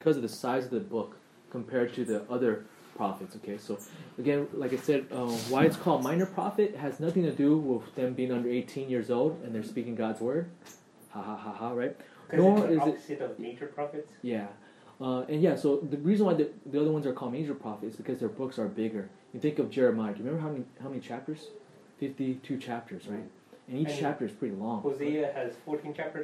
because of the size of the book compared to the other prophets. Okay, so again, like I said, why it's called minor prophet has nothing to do with them being under 18 years old and they're speaking God's word. Ha ha ha ha, right? Because it's the opposite of major prophets. Yeah. So the reason why the other ones are called major prophets is because their books are bigger. You think of Jeremiah. Do you remember how many chapters? 52 chapters, right? And each chapter is pretty long. Hosea has 14 chapters.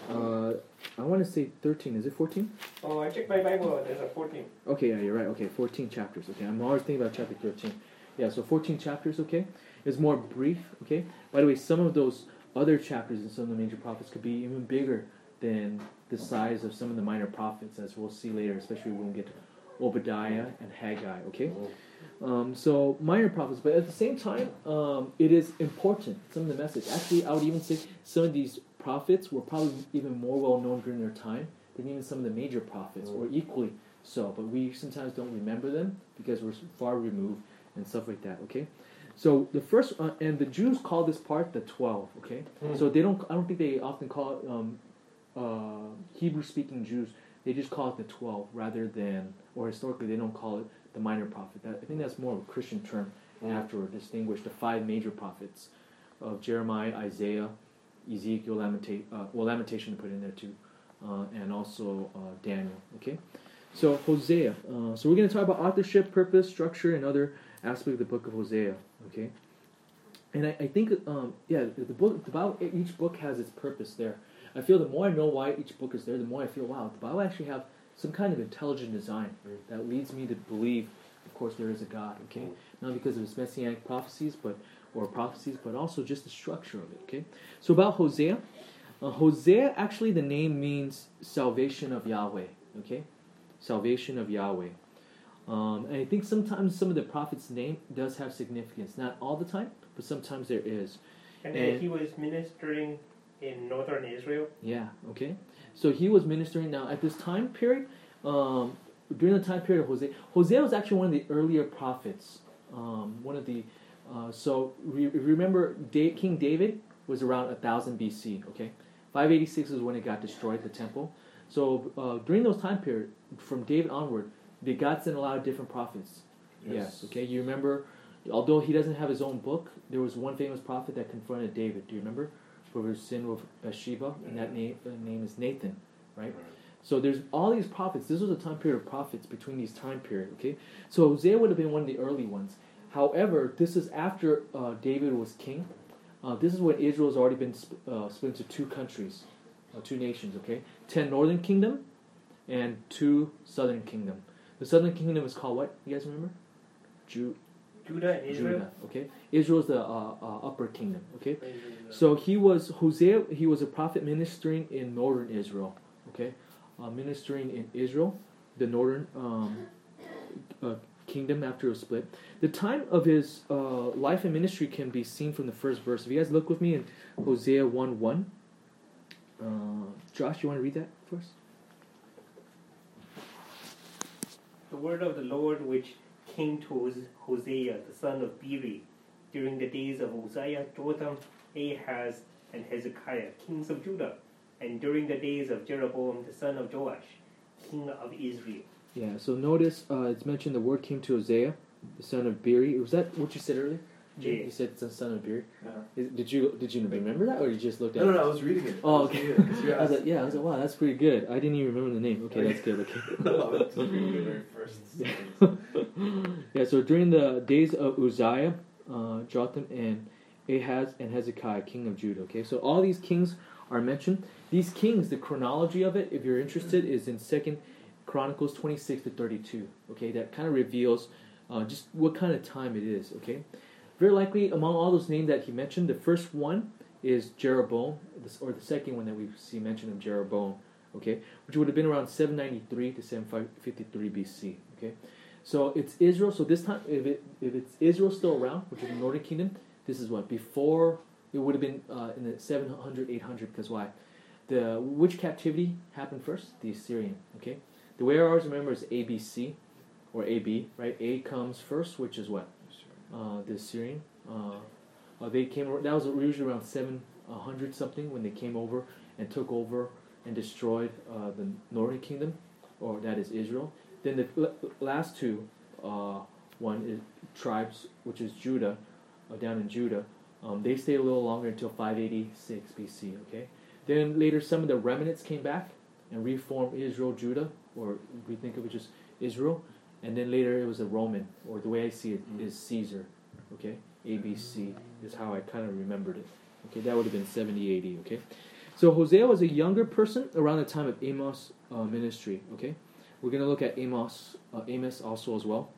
I want to say 13. Is it 14? Oh, I checked my Bible. There's a 14. Okay, yeah, you're right. Okay, 14 chapters. Okay, I'm always thinking about chapter 13. Yeah, so 14 chapters, okay? It's more brief, okay? By the way, some of those other chapters in some of the major prophets could be even bigger than the size of some of the minor prophets, as we'll see later, especially when we get to Obadiah and Haggai, okay? So minor prophets, but at the same time, it is important, some of the message. Actually, I would even say some of these prophets were probably even more well-known during their time than even some of the major prophets, or equally so. But we sometimes don't remember them because we're far removed and stuff like that, okay? So the first, and the Jews call this part the 12, okay? So I don't think they often call it, Hebrew-speaking Jews, they just call it the 12 rather than, or historically they don't call it the minor prophet. I think that's more of a Christian term afterward, distinguish the 5 major prophets of Jeremiah, Isaiah, Ezekiel, Lamentation to put in there too, and also Daniel, okay? So Hosea. So we're going to talk about authorship, purpose, structure, and other aspects of the book of Hosea, okay? And I think, the Bible, each book has its purpose there. I feel the more I know why each book is there, the more I feel, wow, the Bible actually have some kind of intelligent design that leads me to believe, of course, there is a God, okay? Not because of its messianic prophecies, but also just the structure of it, okay? So about Hosea. Hosea, actually, the name means salvation of Yahweh, okay? Salvation of Yahweh. And I think sometimes some of the prophet's name does have significance. Not all the time, but sometimes there is. And he was ministering in northern Israel? Yeah, okay. So he was ministering. Now, at this time period, during the time period of Hosea was actually one of the earlier prophets. Remember, King David was around 1000 BC, okay? 586 is when it got destroyed, the temple. So during those time period, from David onward, God sent a lot of different prophets. Yes, okay? You remember, although he doesn't have his own book, there was one famous prophet that confronted David. Do you remember? For his sin with Bathsheba, and that name is Nathan, right? So there's all these prophets. This was a time period of prophets between these time periods, okay? So Hosea would have been one of the early ones. However, this is after David was king. This is when Israel has already been split into 2 countries, 2 nations, okay? 10 northern kingdom and 2 southern kingdom. The southern kingdom is called what? You guys remember? Judah and Israel. Judah, okay? Israel is the upper kingdom, okay? So Hosea, he was a prophet ministering in northern Israel, okay? Ministering in Israel, the northern kingdom after it was split. The time of his life and ministry can be seen from the first verse. If you guys look with me in Hosea 1:1. Josh, you want to read that first? The word of the Lord which came to Hosea, the son of Beeri, during the days of Uzziah, Jotham, Ahaz, and Hezekiah, kings of Judah, and during the days of Jeroboam, the son of Joash, king of Israel. Yeah, so notice it's mentioned the word came to Hosea, the son of Beeri. Was that what you said earlier? Yeah. You said the son of Beeri. Uh-huh. Did you remember that, or you just looked at it? No, I was reading it. Oh, okay. I was Yeah, like, wow, that's pretty good. I didn't even remember the name. Okay, that's good. Okay. No, it's reading the very first sentence. Yeah, so during the days of Uzziah, Jotham, and Ahaz, and Hezekiah, king of Judah. Okay, so all these kings are mentioned. These kings, the chronology of it, if you're interested, is in 2 Chronicles 26 to 32. Okay, that kind of reveals just what kind of time it is. Okay, very likely among all those names that he mentioned, the first one is Jeroboam, or the second one that we see mentioned of Jeroboam. Okay, which would have been around 793 to 753 BC. Okay, so it's Israel. So this time, if it's Israel still around, which is the northern kingdom, this is what before it would have been in the 700, 800. Because why? Which captivity happened first? The Assyrian. Okay, the way I always remember is ABC or AB. Right, A comes first, which is what? The Assyrian. They came. That was usually around 700 something when they came over and took over and destroyed the northern kingdom. or that is Israel. Then the last two, one is tribes, which is Judah, down in Judah. They stayed a little longer until 586 BC. Okay. Then later, some of the remnants came back and reformed Israel, Judah, or we think of it just Israel. And then later, it was a Roman, or the way I see it is Caesar. Okay. ABC is how I kind of remembered it. Okay, that would have been 70 AD. Okay. So Hosea was a younger person around the time of Amos' ministry. Okay, we're going to look at Amos also as well.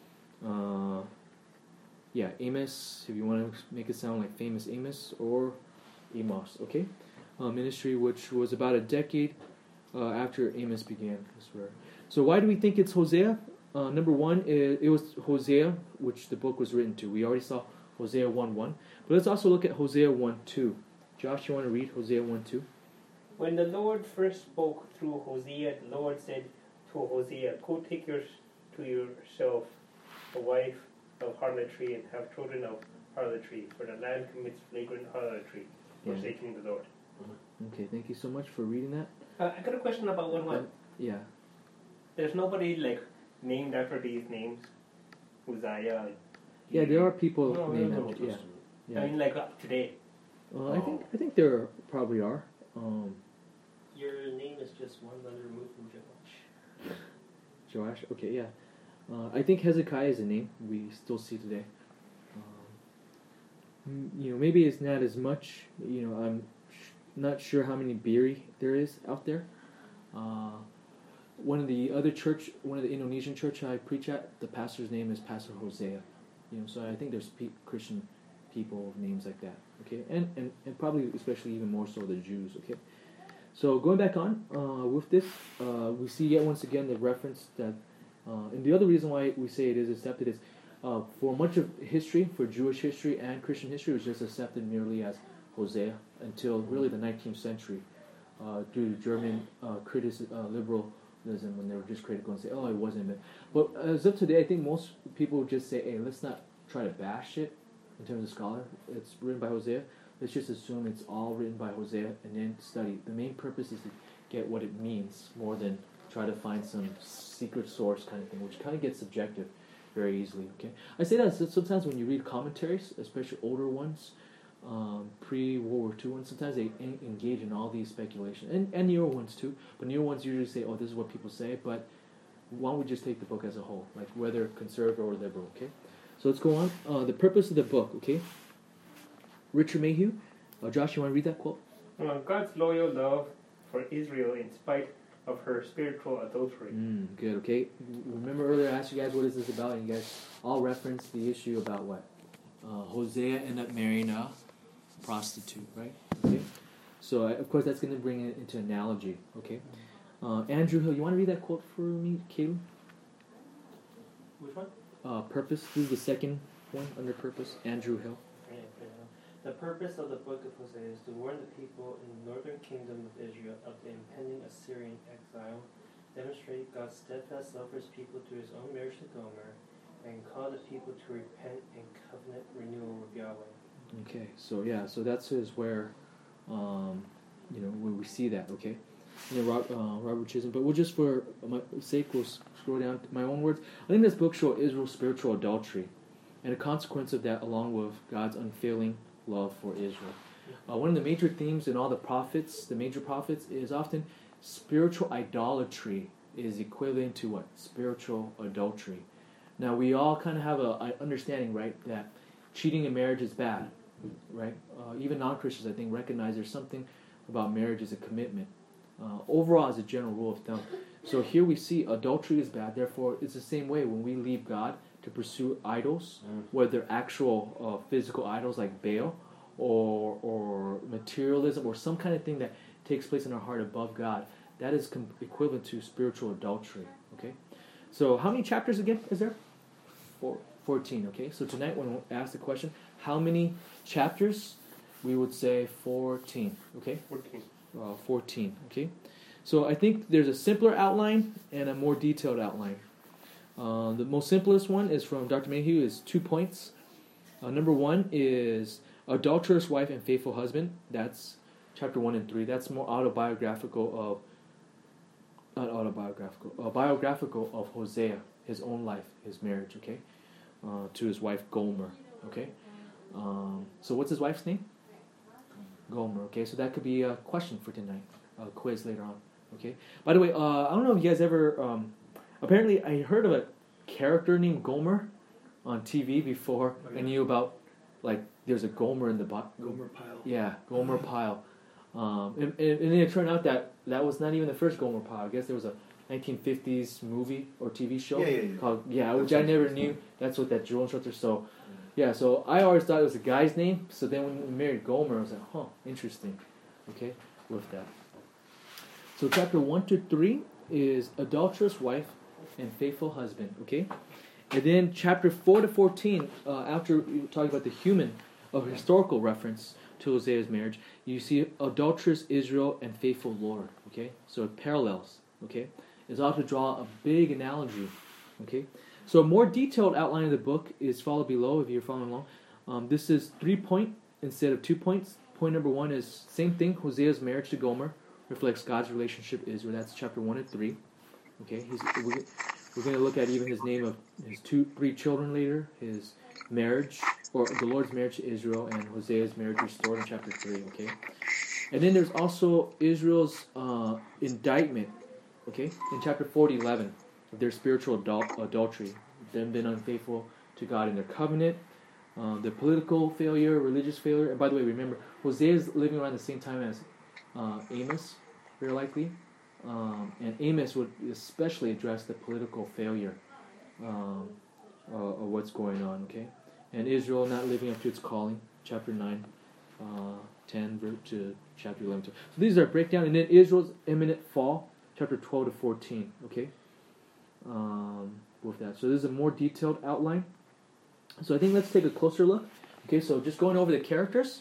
Amos, if you want to make it sound like famous Amos or Amos. Okay, ministry which was about a decade after Amos began. I swear. So why do we think it's Hosea? Number one, it was Hosea which the book was written to. We already saw Hosea 1:1, but let's also look at Hosea 1:2. Josh, you want to read Hosea 1:2? When the Lord first spoke through Hosea, the Lord said to Hosea, "Go take to yourself a wife of harlotry and have children of harlotry, for the land commits flagrant harlotry, forsaking the Lord." Okay, thank you so much for reading that. I got a question about 1:1. Yeah. There's nobody named after these names, Hosea. Yeah, there are people named no, after. Yeah. I mean, today. I think there probably are. Your name is just one letter removed from Joash. Joash. Okay, yeah. I think Hezekiah is a name we still see today. Maybe it's not as much. I'm not sure how many Biri there is out there. One of the Indonesian church I preach at, the pastor's name is Pastor Hosea. So I think there's Christian people of names like that. Okay, and probably especially even more so the Jews. Okay, so going back on with this, we see yet once again the reference that, and the other reason why we say it is accepted is for much of history, for Jewish history and Christian history, it was just accepted merely as Hosea until really the 19th century, due to German liberalism when they were just critical and say, "Oh, it wasn't." But as of today, I think most people would just say, "Hey, let's not try to bash it." In terms of scholar, it's written by Hosea. Let's just assume it's all written by Hosea and then study. The main purpose is to get what it means more than try to find some secret source kind of thing, which kind of gets subjective very easily. Okay, I say that sometimes when you read commentaries, especially older ones, pre-World War II ones, sometimes they engage in all these speculation, and newer ones too. But newer ones usually say, "Oh, this is what people say," but why don't we just take the book as a whole, like whether conservative or liberal? Okay. So let's go on. The purpose of the book, okay? Richard Mayhew. Josh, you want to read that quote? God's loyal love for Israel in spite of her spiritual adultery. Good, okay? Remember earlier I asked you guys what is this about, and you guys all referenced the issue about what? Hosea ended up marrying a prostitute, right? Okay? So, of course, that's going to bring it into analogy, okay? Andrew Hill, you want to read that quote for me, Caleb? Which one? Purpose. This is the second one under purpose. Andrew Hill. The purpose of the book of Hosea is to warn the people in the northern kingdom of Israel of the impending Assyrian exile, demonstrate God's steadfast love for his people through his own marriage to Gomer, and call the people to repent and covenant renewal with Yahweh. Okay, so that's where, where we see that. Okay, and then Robert Chisholm. But we'll just for my sake, we'll scroll down to my own words. I think this book shows Israel's spiritual adultery, and a consequence of that, along with God's unfailing love for Israel. One of the major themes in all the major prophets, is often spiritual idolatry is equivalent to what? Spiritual adultery. Now, we all kind of have an understanding, right, that cheating in marriage is bad, right? Even non-Christians, I think, recognize there's something about marriage as a commitment. Overall, as a general rule of thumb. So here we see adultery is bad, therefore it's the same way when we leave God to pursue idols, whether actual physical idols like Baal or materialism or some kind of thing that takes place in our heart above God. That is equivalent to spiritual adultery. Okay, so how many chapters again is there? 14. Okay, so tonight when we ask the question, how many chapters? We would say 14. Okay, 14. Okay, so I think there's a simpler outline and a more detailed outline. The most simplest one is from Dr. Mayhew, is 2 points. Number 1 is adulterous wife and faithful husband. That's chapter 1 and 3. That's more autobiographical of not autobiographical, biographical of Hosea, his own life, his marriage, okay, to his wife Gomer, okay. So what's his wife's name? Gomer, okay. So that could be a question for tonight, a quiz later on, okay. By the way, I don't know if you guys ever, apparently I heard of a character named Gomer on TV before. Oh, yeah. I knew about, like, there's a Gomer in the Gomer Pyle. Yeah, Gomer Pyle. And then it turned out that was not even the first Gomer Pyle. I guess there was a 1950s movie or TV show called which I never knew. That's what that Joel Shutter. So yeah, so I always thought it was a guy's name. So then when we married Gomer, I was like, interesting. Okay, with that. So chapter 1-3 is adulterous wife and faithful husband. Okay, and then chapter 4-14, after you talk about the human, of historical reference to Hosea's marriage, you see adulterous Israel and faithful Lord. Okay, so it parallels. Okay, it's all to draw a big analogy. Okay, so a more detailed outline of the book is followed below if you're following along. This is 3-point instead of 2 points. Point number 1 is same thing. Hosea's marriage to Gomer reflects God's relationship to Israel. That's chapter 1-3. Okay, we're going to look at even his name of his 3 children later, his marriage, or the Lord's marriage to Israel, and Hosea's marriage restored in chapter 3, okay? And then there's also Israel's indictment, okay, in chapter 4-11, of their spiritual adultery, them being unfaithful to God in their covenant, their political failure, religious failure. And by the way, remember, Hosea is living around the same time as Amos, very likely. And Amos would especially address the political failure of what's going on, okay? And Israel not living up to its calling, chapter 9, 10 to chapter 11. So these are breakdown. And then Israel's imminent fall, chapter 12-14, okay? With that. So this is a more detailed outline. So I think let's take a closer look. Okay, so just going over the characters.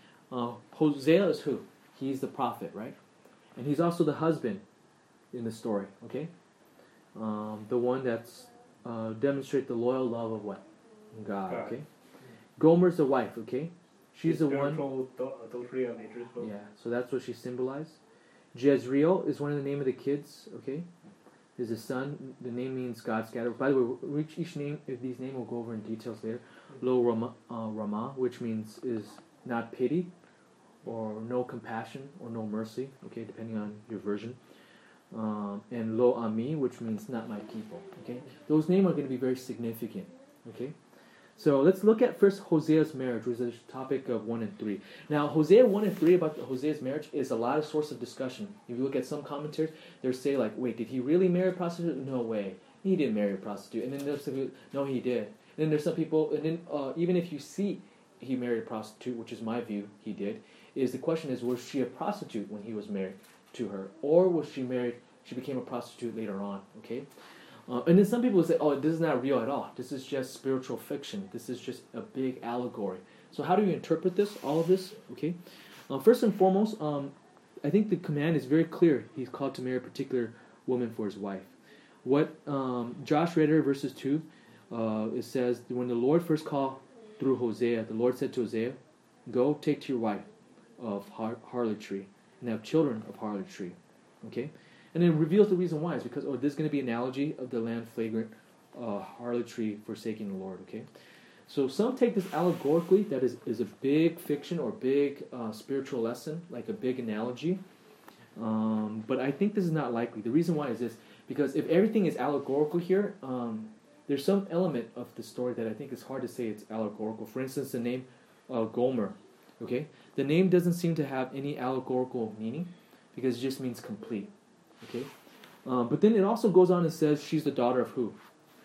Hosea is who? He's the prophet, right? And he's also the husband in the story, okay? The one that's demonstrate the loyal love of what? God, okay? Gomer's the wife, okay? She's the one. Adultery of Israel. Yeah, so that's what she symbolized. Jezreel is one of the name of the kids, okay? Is a son. The name means God scattered. By the way, each name, if these names, we'll go over in details later. Lo Ramah, which means is not pity, or no compassion, or no mercy, okay, depending on your version. And Lo Ami, which means not my people, okay? Those names are going to be very significant, okay? So let's look at first Hosea's marriage, which is the topic of 1 and 3. Now, Hosea 1 and 3 about Hosea's marriage is a lot of source of discussion. If you look at some commentaries, they'll say like, wait, did he really marry a prostitute? No way. He didn't marry a prostitute. And then there's some people, no, he did. And then there's some people, and then even if you see he married a prostitute, which is my view, he did, the question is, was she a prostitute when he was married to her? Or was she married, she became a prostitute later on, okay? And then some people will say, oh, this is not real at all. This is just spiritual fiction. This is just a big allegory. So how do you interpret this, all of this? Okay. First and foremost, I think the command is very clear. He's called to marry a particular woman for his wife. What Josh read here, verses 2, it says, when the Lord first called through Hosea, the Lord said to Hosea, go take to your wife of harlotry and have children of harlotry. Okay? And then it reveals the reason why. It's because, this is going to be an analogy of the land flagrant harlotry forsaking the Lord, okay? So some take this allegorically, that is a big fiction or big spiritual lesson, like a big analogy. But I think this is not likely. The reason why is this, because if everything is allegorical here, there's some element of the story that I think is hard to say it's allegorical. For instance, the name Gomer, okay? The name doesn't seem to have any allegorical meaning because it just means complete. Okay, but then it also goes on and says she's the daughter of who?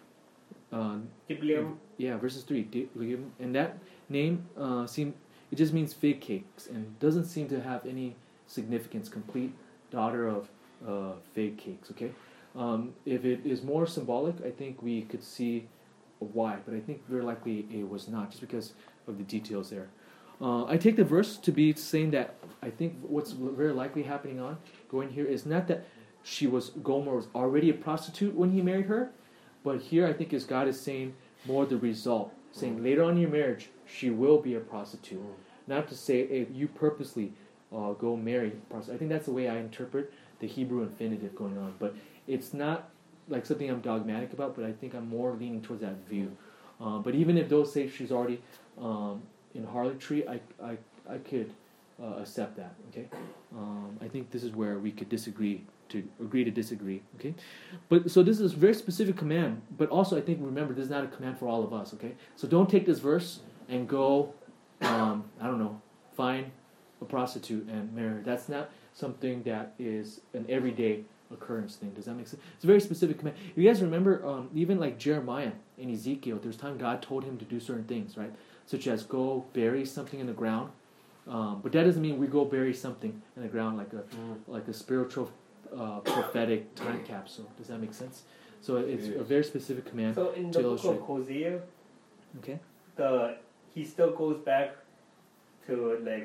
Diblaim. Yeah, verses 3. And that name it just means fig cakes and doesn't seem to have any significance. Complete daughter of fig cakes. Okay, if it is more symbolic, I think we could see why, but I think very likely it was not, just because of the details there. I take the verse to be saying that I think what's very likely going here is not that Gomer was already a prostitute when he married her, but here I think God is saying more the result, saying later on in your marriage she will be a prostitute. Not to say, hey, you purposely go marry a prostitute. I think that's the way I interpret the Hebrew infinitive going on. But it's not like something I'm dogmatic about, but I think I'm more leaning towards that view. But even if those say she's already in harlotry, I could accept that. Okay, I think this is where we could agree to disagree. Okay, but so this is a very specific command. But also, I think remember this is not a command for all of us. Okay, so don't take this verse and go, I don't know, find a prostitute and marry her. That's not something that is an everyday occurrence thing. Does that make sense? It's a very specific command. You guys remember, even like Jeremiah and Ezekiel, there's time God told him to do certain things, right? Such as go bury something in the ground. But that doesn't mean we go bury something in the ground like a spiritual, prophetic time capsule. Does that make sense? So it's a very specific command. So in the book of Hosea, okay, he still goes back to like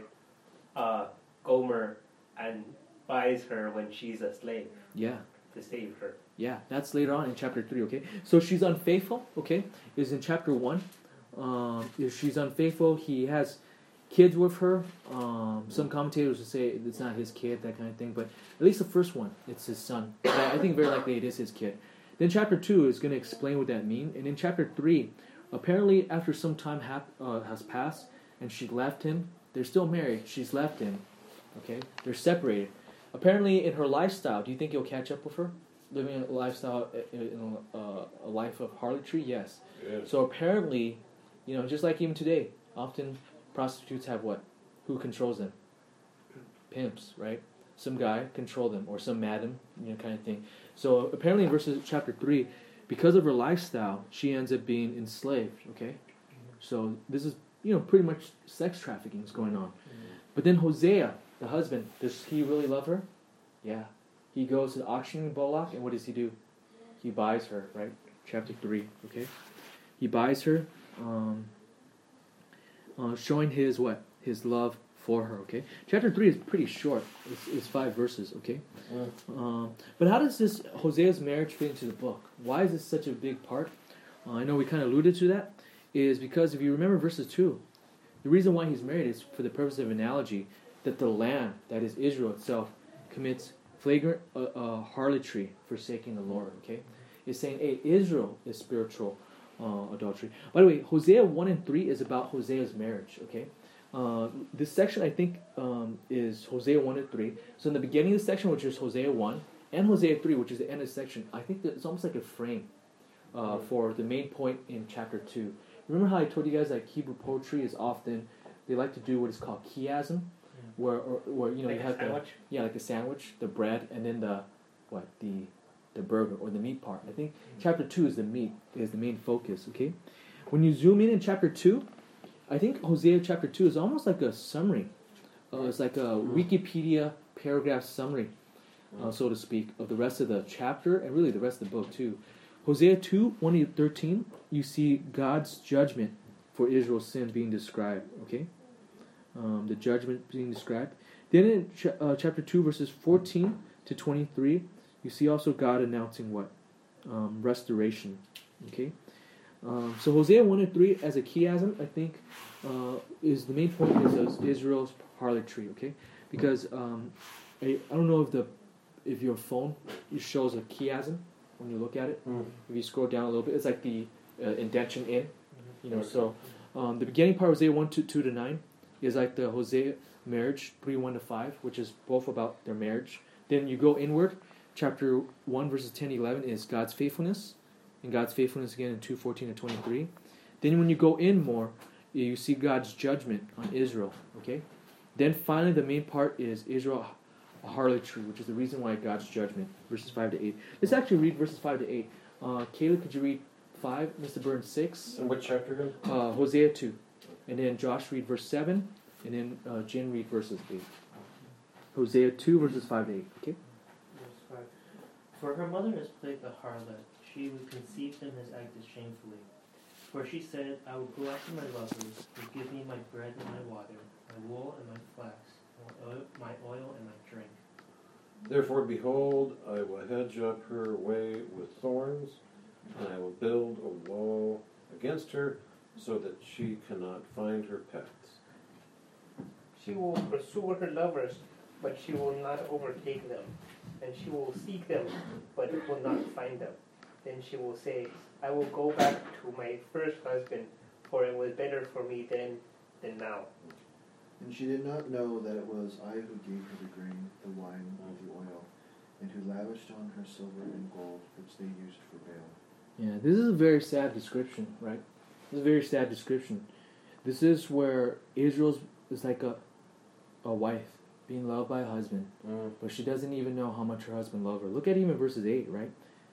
Gomer and buys her when she's a slave. Yeah. To save her. Yeah, that's later on in chapter 3, okay? So she's unfaithful, okay? Is in chapter 1. If she's unfaithful, he has kids with her. Some commentators would say it's not his kid, that kind of thing. But at least the first one, it's his son. But I think very likely it is his kid. Then chapter 2 is going to explain what that means. And in chapter 3, apparently after some time has passed and she left him, they're still married. She's left him, okay? They're separated. Apparently, in her lifestyle, do you think you'll catch up with her? Living a lifestyle, a life of harlotry? Yes. So apparently, just like even today, often prostitutes have what? Who controls them? Pimps, right? Some guy control them, or some madam, kind of thing. So apparently in chapter 3, because of her lifestyle, she ends up being enslaved, okay? So this is, pretty much sex trafficking is going on. But then Hosea, the husband, does he really love her? Yeah. He goes to the auctioning block, and what does he do? He buys her, right? Chapter 3, okay? He buys her, showing his what? His love for her, okay? Chapter 3 is pretty short. It's 5 verses, okay? But how does this Hosea's marriage fit into the book? Why is this such a big part? I know we kind of alluded to that. Is because if you remember verses 2, the reason why he's married is for the purpose of analogy, that the land, that is Israel itself, commits flagrant harlotry, forsaking the Lord, okay? It's saying, hey, Israel is spiritual adultery. By the way, Hosea 1 and 3 is about Hosea's marriage, okay? This section, I think, is Hosea 1 and 3. So in the beginning of the section, which is Hosea 1, and Hosea 3, which is the end of the section, I think that it's almost like a frame for the main point in chapter 2. Remember how I told you guys that Hebrew poetry is often, they like to do what is called chiasm, where like you have like a sandwich, the bread, and then the burger or the meat part. I think chapter 2 is the meat, is the main focus, okay? When you zoom in chapter 2, I think Hosea chapter 2 is almost like a summary. It's like a Wikipedia paragraph summary, so to speak, of the rest of the chapter and really the rest of the book too. Hosea 2, 1 to 13, you see God's judgment for Israel's sin being described, okay? The judgment being described. Then in chapter 2, verses 14 to 23, you see also God announcing what? Restoration, okay? So Hosea 1 and 3 as a chiasm, I think, is the main point is Israel's harlotry, okay? Because I don't know if your phone shows a chiasm when you look at it. If you scroll down a little bit, it's like the indentation in, So the beginning part of Hosea 1 2 to 9 is like the Hosea marriage 3 1 to 5, which is both about their marriage. Then you go inward. Chapter 1 verses 10 to 11 is God's faithfulness, and God's faithfulness again in 2 14 to 23. Then when you go in more, you see God's judgment on Israel. Okay. Then finally the main part is Israel harlotry, which is the reason why God's judgment, verses 5 to 8. Let's actually read verses 5 to 8. Caleb, could you read 5? Mr. Burns 6. And what chapter again? Hosea 2. And then Josh read verse 7. And then Jen read verses 8. Hosea 2 verses 5 to 8. Okay? Verse 5. For her mother has played the harlot. She who conceived him has acted shamefully. For she said, I will go after my lovers, who give me my bread and my water, my wool and my flax, my oil and my drink. Therefore, behold, I will hedge up her way with thorns, and I will build a wall against her, so that she cannot find her pets. She will pursue her lovers but she will not overtake them. And she will seek them, but will not find them. Then she will say, I will go back to my first husband, for it was better for me then than now. And she did not know that it was I who gave her the grain, the wine, and the oil, and who lavished on her silver and gold, which they used for Baal. Yeah, this is a very sad description, right? This is a very sad description. This is where Israel is like a wife being loved by a husband, but she doesn't even know how much her husband loved her. Look at even verses 8, right?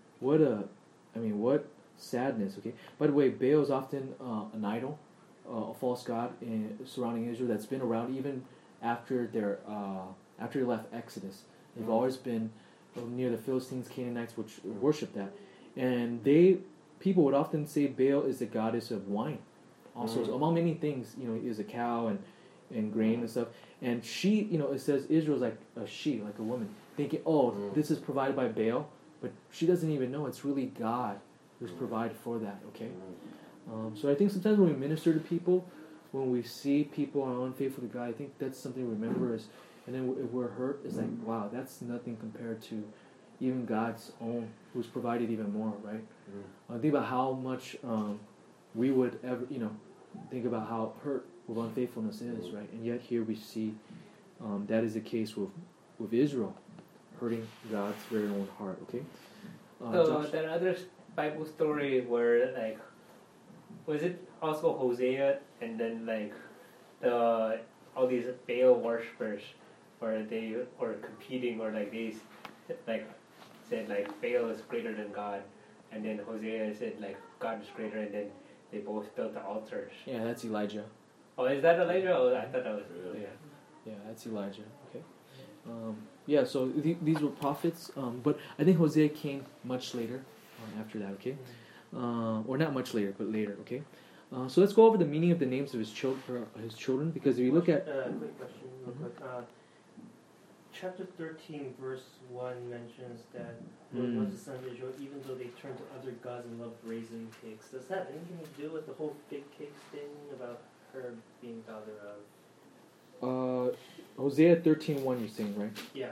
What sadness, okay? By the way, Baal is often an idol, a false god surrounding Israel that's been around even after they left Exodus. They've always been near the Philistines, Canaanites, which worship that. And people would often say Baal is the goddess of wine. Also, so among many things, is a cow and grain and stuff. And she, it says Israel's like a she, like a woman, thinking, this is provided by Baal, but she doesn't even know it's really God who's provided for that, okay? So I think sometimes when we minister to people, when we see people are unfaithful to God, I think that's something to remember is, and then if we're hurt, it's like, wow, that's nothing compared to even God's own, who's provided even more, right? Think about how much we would ever, think about how hurt with unfaithfulness is, right? And yet here we see that is the case with Israel, hurting God's very own heart, okay? So that other Bible story where, was it also Hosea and then all these Baal worshippers, where they were competing, or they said Baal is greater than God, and then Hosea said God is greater, and then they both built the altars. Yeah, that's Elijah. Oh, is that Elijah? Oh, I thought that was Yeah, that's Elijah. Okay. So these were prophets, but I think Hosea came much later after that. Okay, or not much later, but later. Okay. So let's go over the meaning of the names of his children, because if you look at quick question, real quick. Chapter 13, verse 1 mentions that was the son of Israel, even though they turned to other gods and loved raising pigs. Does that have anything to do with the whole fig cakes thing about her being daughter of? Hosea 13:1, you're saying, right? Yeah.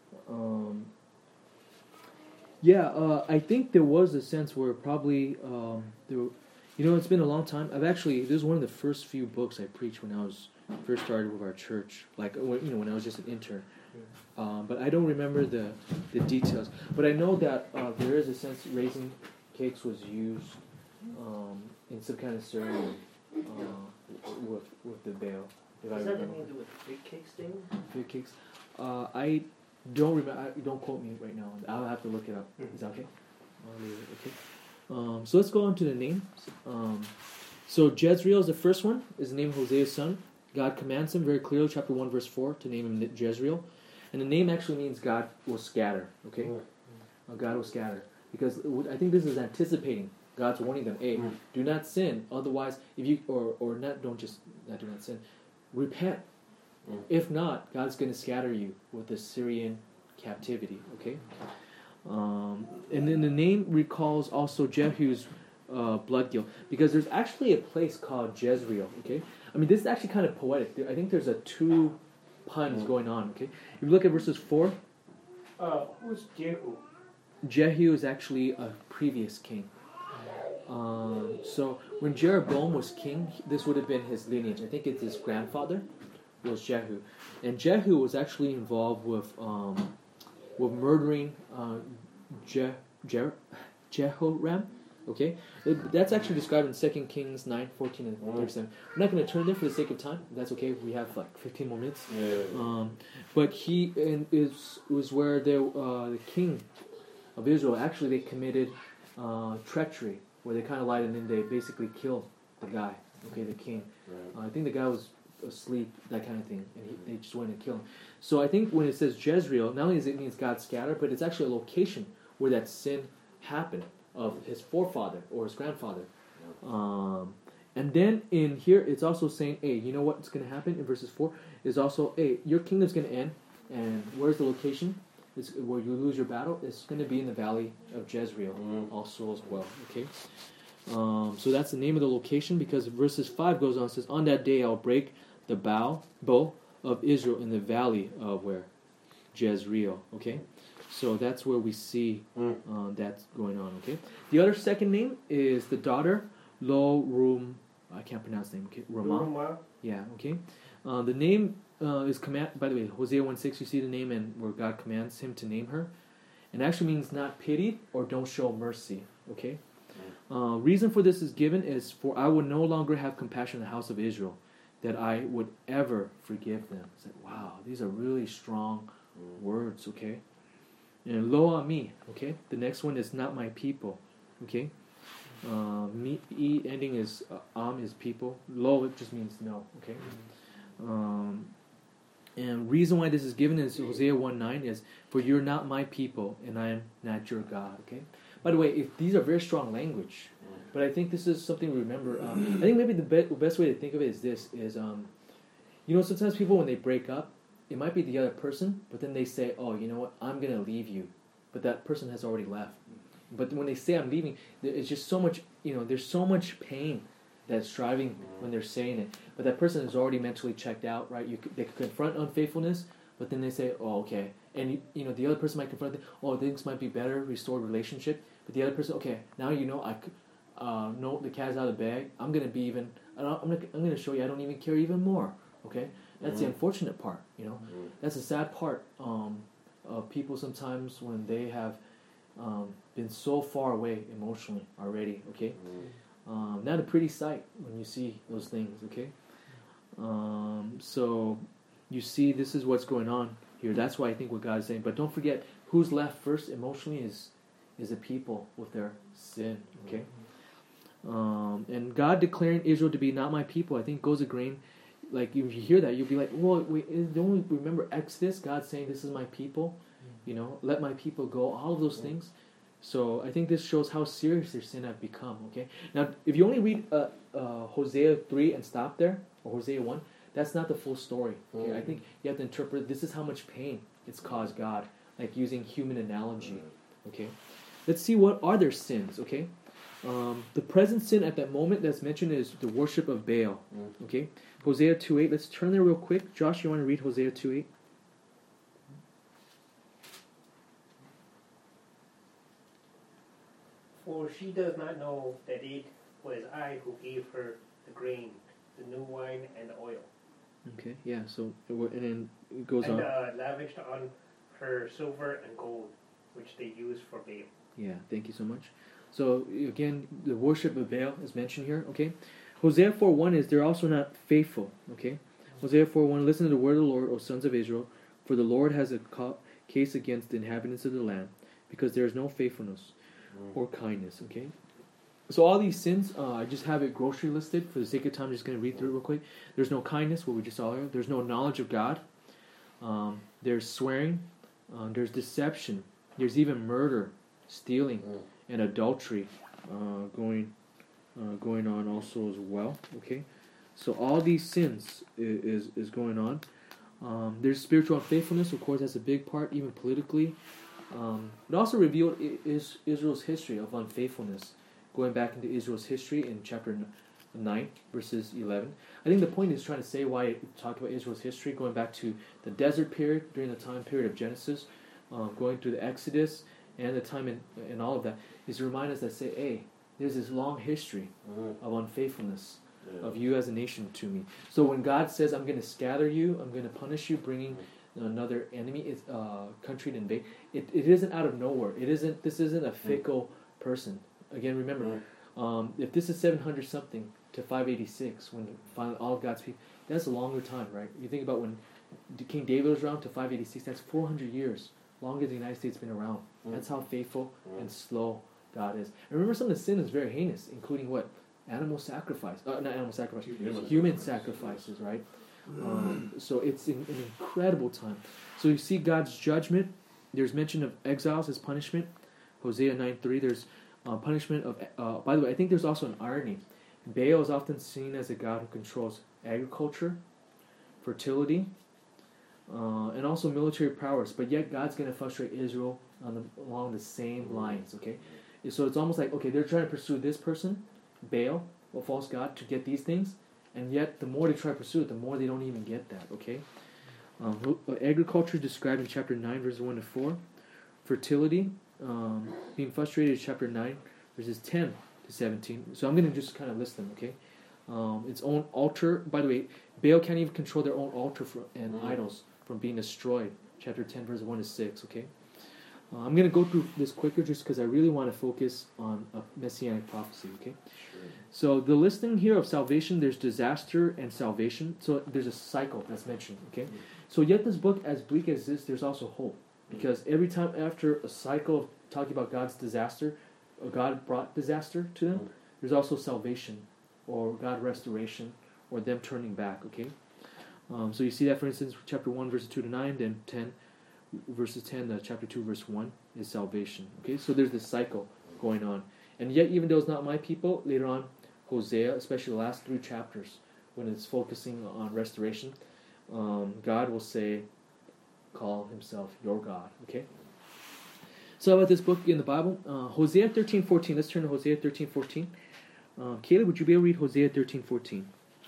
I think there was a sense where probably it's been a long time. This is one of the first few books I preached when I was first started with our church, when I was just an intern. But I don't remember the details. But I know that there is a sense raising cakes was used in some kind of ceremony with the Baal. Does that have anything to do with fig cakes thing? Fig cakes? I don't remember. Don't quote me right now. I'll have to look it up. Is that okay? I'll leave it. Okay. So let's go on to the names. So Jezreel is the first one. Is the name of Hosea's son. God commands him very clearly, chapter 1, verse 4, to name him Jezreel. And the name actually means God will scatter. Okay? God will scatter. Because I think this is anticipating. God's warning them, hey, do not sin. Otherwise, if you, or not, don't just not do not sin. Repent. If not, God's going to scatter you with the Syrian captivity. Okay? And then the name recalls also Jehu's blood guilt, because there's actually a place called Jezreel. Okay, this is actually kind of poetic. I think there's two puns going on. Okay, if you look at verses 4. Who's Jehu? Jehu is actually a previous king. So when Jeroboam was king, this would have been his lineage. I think it's his grandfather was Jehu, and Jehu was actually involved with murdering Jehoram. Okay, that's actually described in 2 Kings 9, 14, and 37. We're not going to turn there for the sake of time. That's okay. We have 15 more minutes. But it was where the king of Israel, actually they committed treachery, where they kind of lied and then they basically killed the guy. Okay, the king. I think the guy was asleep, that kind of thing, and they just went and killed him. So I think when it says Jezreel, not only does it mean God scattered, but it's actually a location where that sin happened of his forefather or his grandfather. And then in here, it's also saying, hey, you know what's going to happen in verses 4? Is also, hey, your kingdom's going to end, and where's the location? It's where you lose your battle. It's going to be in the valley of Jezreel, also as well. Okay, so that's the name of the location, because verses 5 goes on and says, on that day I'll break the bow of Israel in the valley of where? Jezreel. Okay, so that's where we see that's going on. Okay, the other second name is the daughter Lo Rum. I can't pronounce the name. Okay, Ramah. Ruma, Yeah. Okay, the name is command. By the way, Hosea 1:6. You see the name and where God commands him to name her, and actually means not pitied or don't show mercy. Okay. Reason for this is given is for I would no longer have compassion on the house of Israel, that I would ever forgive them. It's like, wow, these are really strong words, okay? And lo ami, okay? The next one is not my people, okay? Ending is is people. Lo, it just means no, okay? And reason why this is given is Hosea 1:9 is, for you're not my people, and I am not your God, okay? By the way, if these are very strong language, but I think this is something we remember. I think maybe the best way to think of it is this, is, sometimes people when they break up, it might be the other person, but then they say, oh, you know what, I'm going to leave you. But that person has already left. But when they say I'm leaving, it's just so much, there's so much pain that's driving when they're saying it. But that person is already mentally checked out, right? They could confront unfaithfulness, but then they say, oh, okay. And, the other person might confront it, oh, things might be better, restored relationship. But the other person, okay, now no, the cat's out of the bag. I'm going to be even, I'm going to show you I don't even care even more, okay? That's the unfortunate part, That's the sad part of people sometimes when they have been so far away emotionally already, okay? Not a pretty sight when you see those things, okay? So you see this is what's going on here. That's why I think what God is saying. But don't forget, who's left first emotionally is the people with their sin, okay? And God declaring Israel to be not my people, I think goes a grain. Like if you hear that, you'll be like, well, wait, don't we remember Exodus? God saying, "This is my people," let my people go. All of those things. So I think this shows how serious their sin have become. Okay. Now, if you only read Hosea 3 and stop there, or Hosea 1, that's not the full story. Okay? I think you have to interpret this is how much pain it's caused God, like using human analogy. Okay. Let's see what are their sins. Okay. The present sin at that moment that's mentioned is the worship of Baal. Okay, Hosea 2:8. Let's turn there real quick. Josh, you want to read Hosea 2:8? for she does not know that it was I who gave her the grain, the new wine, and the oil, Okay, yeah. So and then it goes and on. lavished on her silver and gold, which they used for Baal. Yeah, thank you so much. So again, the worship of Baal is mentioned here. Okay, Hosea 4:1 is they're also not faithful. Okay, Hosea 4:1. Listen to the word of the Lord, O sons of Israel, for the Lord has a case against the inhabitants of the land, because there is no faithfulness or kindness. Okay, so all these sins, I just have it grocery listed for the sake of time. I'm just going to read through it real quick. There's no kindness, what we just saw earlier. There's no knowledge of God. There's swearing. There's deception. There's even murder, stealing, and adultery going on also as well. Okay, so all these sins is going on. There's spiritual unfaithfulness, of course, that's a big part, even politically. It also revealed Israel's history of unfaithfulness, going back into Israel's history in chapter 9, verses 11. I think the point is trying to say why it talked about Israel's history, going back to the desert period, during the time period of Genesis, going through the Exodus, and the time in all of that, is to remind us that say, hey, there's this long history of unfaithfulness of you as a nation to me. So when God says, I'm going to scatter you, I'm going to punish you, bringing another enemy, country to invade, it isn't out of nowhere. This isn't a fickle person. Again, remember, if this is 700 something to 586, when finally all of God's people, that's a longer time, right? You think about when King David was around to 586, that's 400 years, longer than the United States has been around. That's how faithful and slow God is. And remember, some of the sin is very heinous, including what? Animal sacrifice. Not animal sacrifice. Human sacrifices, right? So it's an incredible time. So you see God's judgment. There's mention of exiles as punishment. Hosea 9:3. There's punishment of... by the way, I think there's also an irony. Baal is often seen as a god who controls agriculture, fertility, and also military powers. But yet God's going to frustrate Israel along the same lines, okay? So it's almost like, okay, they're trying to pursue this person, Baal, a false god, to get these things, and yet the more they try to pursue it, the more they don't even get that, okay? Agriculture is described in chapter 9, verses 1 to 4. Fertility, being frustrated, is chapter 9, verses 10 to 17. So I'm going to just kind of list them, okay? Its own altar. By the way, Baal can't even control their own altar and idols from being destroyed. Chapter 10, verses 1 to 6, okay? I'm going to go through this quicker just because I really want to focus on a messianic prophecy, okay? Sure. So the listing here of salvation, there's disaster and salvation. So there's a cycle that's mentioned, okay? So yet this book, as bleak as this, there's also hope. Because every time after a cycle of talking about God's disaster, or God brought disaster to them, there's also salvation, or God restoration, or them turning back, okay? So you see that, for instance, chapter 1, verses 2 to 9, then 10, verses 10, chapter 2, verse 1 is salvation, okay? So there's this cycle going on. And yet, even though it's not my people, later on, Hosea, especially the last 3 chapters, when it's focusing on restoration, God will say, call himself your God, okay? So about this book in the Bible, Hosea 13:14. Let's turn to Hosea 13:14. Caleb, would you be able to read Hosea 13:14?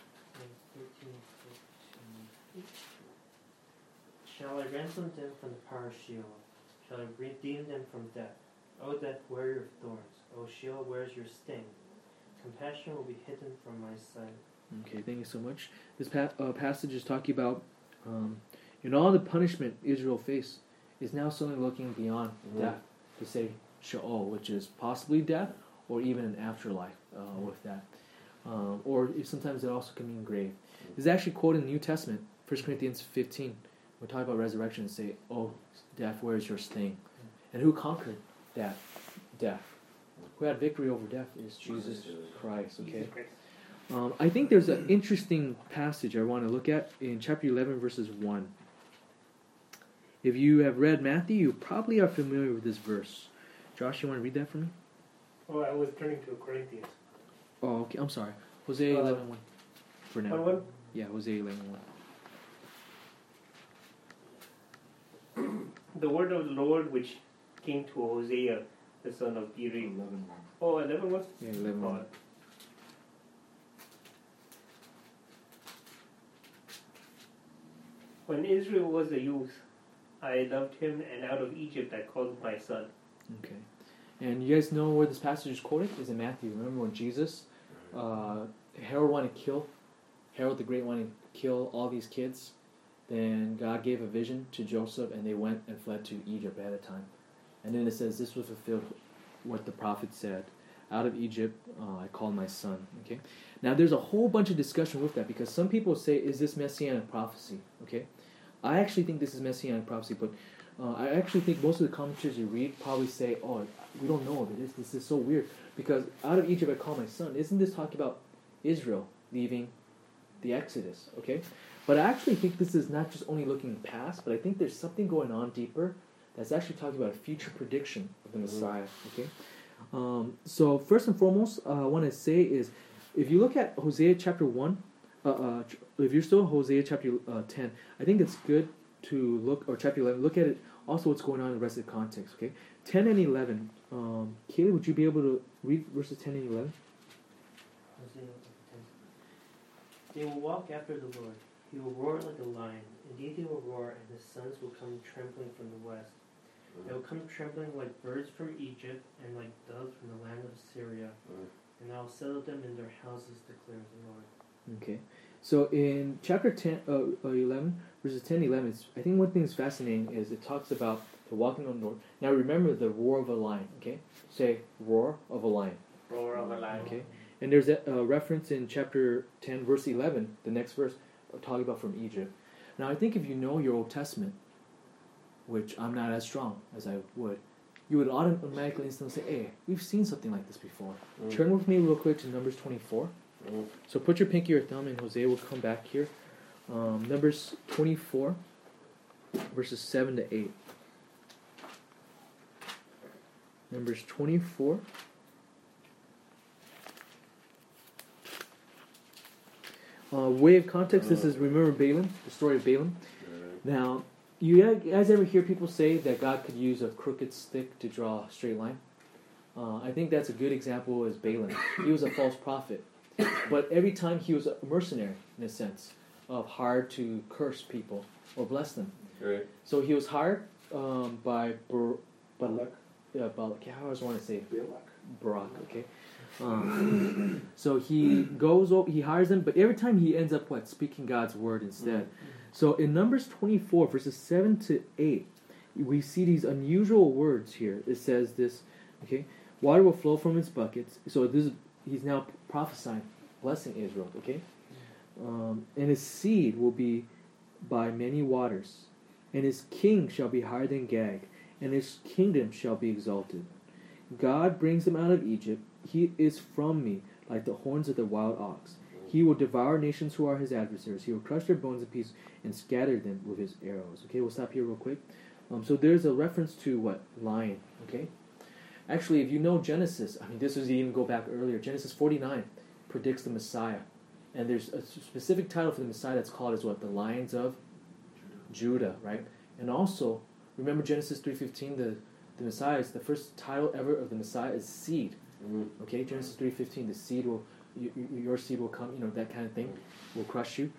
Shall I ransom them from the power of Sheol? Shall I redeem them from death? O death, wearer of thorns. O Sheol, where's your sting? Compassion will be hidden from my sight. Okay, thank you so much. This passage is talking about, in all the punishment Israel faced, is now suddenly looking beyond death to say Sheol, which is possibly death or even an afterlife with that. Or sometimes it also can mean grave. This is actually quoted in the New Testament, 1 Corinthians 15. We talk about resurrection and say, oh, death, where is your sting? And who conquered death? Death. Who had victory over death is Jesus Christ, okay? I think there's an interesting passage I want to look at in chapter 11, verses 1. If you have read Matthew, you probably are familiar with this verse. Josh, you want to read that for me? Oh, I was turning to Corinthians. Oh, okay. I'm sorry. Hosea 11:1 for now. 1:1? Yeah, Hosea 11:1. The word of the Lord which came to Hosea, the son of Beeri. 11. Oh, 11 was? Yeah, 11:1. When Israel was a youth, I loved him, and out of Egypt I called my son. Okay. And you guys know where this passage is quoted? Is in Matthew. Remember when Jesus, Herod wanted to kill, Herod the Great wanted to kill all these kids? Then God gave a vision to Joseph, and they went and fled to Egypt ahead of time. And then it says, this was fulfilled what the prophet said. Out of Egypt, I called my son. Okay. Now, there's a whole bunch of discussion with that, because some people say, is this messianic prophecy? Okay. I actually think this is messianic prophecy, but I actually think most of the commentators you read probably say, oh, we don't know this. This is so weird, because out of Egypt I call my son. Isn't this talking about Israel leaving the Exodus? Okay. But I actually think this is not just only looking past, but I think there's something going on deeper that's actually talking about a future prediction of the Messiah. Okay. So first and foremost, I want to say is, if you look at Hosea chapter 1, if you're still in Hosea chapter 10, I think it's good to look, or chapter 11, look at it, also what's going on in the rest of the context, okay? 10 and 11. Caleb, would you be able to read verses 10 and 11? Hosea 10. They will walk after the Lord. He will roar like a lion. Indeed he will roar, and his sons will come trembling from the west. They will come trembling like birds from Egypt, and like doves from the land of Syria. And I will settle them in their houses, declares the Lord. Okay. So in chapter 11, verses 10 and 11, I think one thing that's fascinating is it talks about the walking on the north. Now remember the roar of a lion, okay? Say, roar of a lion. Roar of a lion. Okay. And there's a reference in chapter 10, verse 11, the next verse, talking about from Egypt. Now I think if you know your Old Testament, which I'm not as strong as I would, you would automatically instantly say, hey, we've seen something like this before. Turn with me real quick to Numbers 24. So put your pinky or thumb, and Hosea will come back here. Numbers 24, verses 7 to 8. Numbers 24. Way of context, this is, remember Balaam, the story of Balaam. Now, you guys ever hear people say that God could use a crooked stick to draw a straight line? I think that's a good example is Balaam. He was a false prophet. But every time he was a mercenary, in a sense. of hired to curse people or bless them. Right. So he was hired by Balak. Balak. How I want to say Balak. Barak. Okay. So he goes over, he hires them, but every time he ends up speaking God's word instead. So in Numbers 24 verses 7 to 8, we see these unusual words here. It says this, okay, water will flow from its buckets. So this is, he's now prophesying, blessing Israel, okay? And his seed will be by many waters, and his king shall be higher than Gag, and his kingdom shall be exalted. God brings him out of Egypt. He is from me, like the horns of the wild ox. He will devour nations who are his adversaries. He will crush their bones in pieces and scatter them with his arrows. Okay, we'll stop here real quick. So there's a reference to what? Lion. Okay? Actually, if you know Genesis, I mean, this was even go back earlier. Genesis 49 predicts the Messiah. And there's a specific title for the Messiah that's called as what? The Lions of Judah, right? And also, remember Genesis 3:15, the Messiah is the first title ever of the Messiah is seed. Okay, Genesis 3:15, the seed will, your seed will come, that kind of thing, will crush you.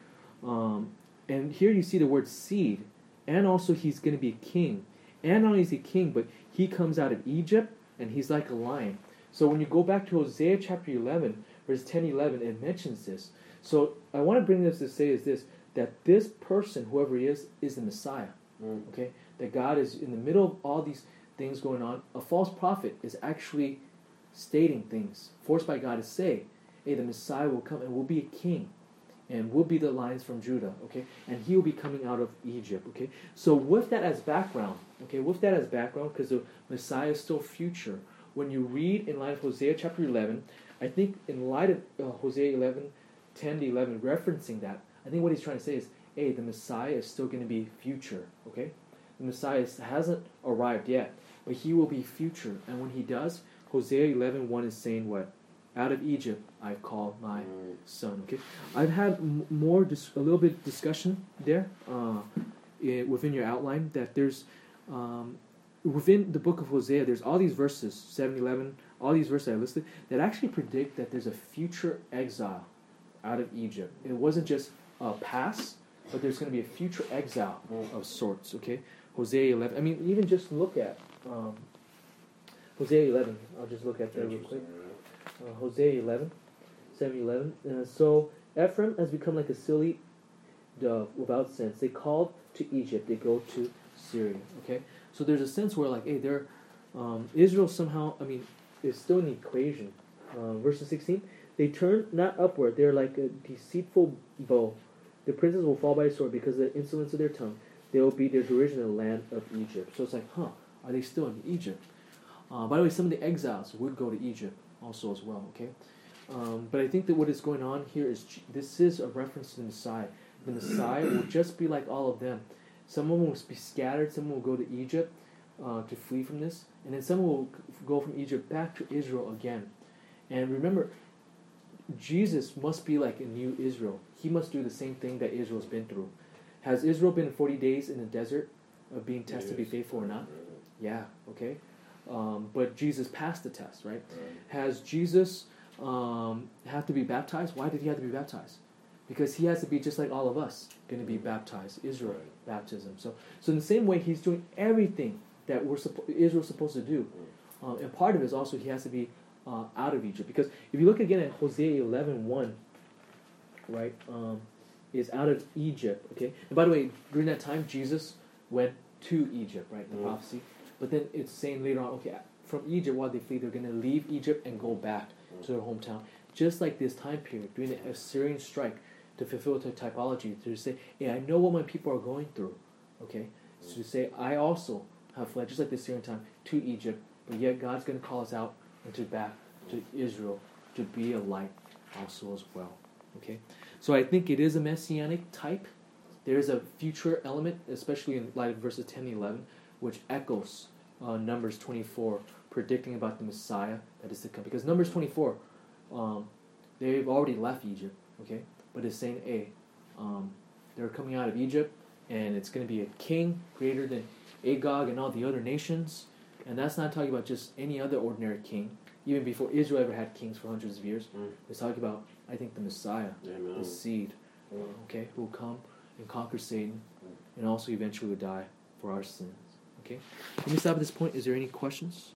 And here you see the word seed, and also he's going to be king. And not only is he king, but he comes out of Egypt, and he's like a lion. So when you go back to Hosea chapter 11, verse 10-11, it mentions this. So I want to bring this to say is this, that this person, whoever he is the Messiah. Okay? That God is in the middle of all these things going on. A false prophet is actually stating things, forced by God to say, hey, the Messiah will come and will be a king. And will be the lions from Judah, okay? And he will be coming out of Egypt, okay? So with that as background, because the Messiah is still future, when you read in light of Hosea chapter 11, I think in light of Hosea 11, 10-11, referencing that, I think what he's trying to say is, hey, the Messiah is still going to be future, okay? The Messiah hasn't arrived yet, but he will be future. And when he does, Hosea 11:1 is saying what? Out of Egypt I call my son. Okay, I've had a little bit of discussion there within your outline that there's within the book of Hosea there's all these verses 7-11, all these verses I listed that actually predict that there's a future exile out of Egypt. It wasn't just a past, but there's going to be a future exile of sorts. Okay, Hosea 11. I mean, even just look at Hosea 11. I'll just look at that real quick. Hosea 11, 7-11. So Ephraim has become like a silly dove without sense. They called to Egypt. They go to Syria. Okay, so there's a sense where like, hey, they're Israel somehow. I mean, is still in the equation. Verse 16. They turn not upward. They're like a deceitful bow. The princes will fall by the sword because of the insolence of their tongue. They will be their derision in the land of Egypt. So it's like, are they still in Egypt? By the way, some of the exiles would go to Egypt also as well, okay? But I think that what is going on here is this is a reference to the Messiah. The Messiah will just be like all of them. Some of them will be scattered, some will go to Egypt to flee from this, and then some will go from Egypt back to Israel again. And remember, Jesus must be like a new Israel. He must do the same thing that Israel's been through. Has Israel been 40 days in the desert of being tested to be faithful or not? Yeah, okay. But Jesus passed the test, right? Has Jesus have to be baptized? Why did he have to be baptized? Because he has to be just like all of us, going to be baptized, Israel baptism. So in the same way, he's doing everything that Israel's supposed to do. And part of it is also he has to be out of Egypt. Because if you look again at Hosea 11:1, right, is out of Egypt, okay? And by the way, during that time, Jesus went to Egypt, right, the prophecy. But then it's saying later on, okay, from Egypt, while they flee, they're going to leave Egypt and go back to their hometown. Just like this time period, during the Assyrian strike, to fulfill the typology, to say, hey, I know what my people are going through, okay? So to say, I also have fled, just like the Assyrian time, to Egypt, but yet God's going to call us out and back to Israel to be a light also as well, okay? So I think it is a messianic type. There is a future element, especially in light of verses 10-11, which echoes Numbers 24, predicting about the Messiah that is to come. Because Numbers 24, they've already left Egypt, okay? But it's saying, hey, they're coming out of Egypt, and it's going to be a king greater than Agag and all the other nations. And that's not talking about just any other ordinary king. Even before Israel ever had kings for hundreds of years. It's talking about, I think, the Messiah, the seed okay, who will come and conquer Satan, and also eventually will die for our sins. Okay? Let me stop at this point. Is there any questions?